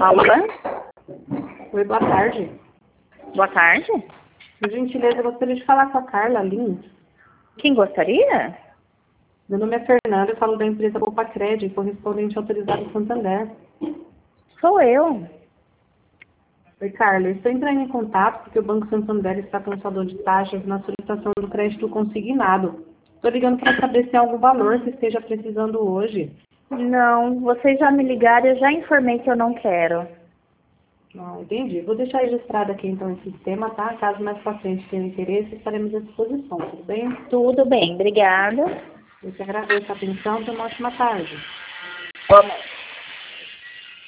Alô? Oi, boa tarde. Boa tarde. Por gentileza, eu gostaria de falar com a Carla Lins. Quem gostaria? Meu nome é Fernanda, eu falo da empresa Bopacred, correspondente autorizado Santander. Sou eu. Oi, Carla, eu estou entrando em contato porque o Banco Santander está cancelador de taxas na solicitação do crédito consignado. Estou ligando para saber se tem algum valor que esteja precisando hoje. Não, vocês já me ligaram, eu já informei que eu não quero. Ah, entendi. Vou deixar registrado aqui então esse sistema, tá? Caso mais pra frente tenha interesse, estaremos à disposição, tudo bem? Tudo bem, obrigada. Eu te agradeço a atenção e uma ótima tarde. Vamos.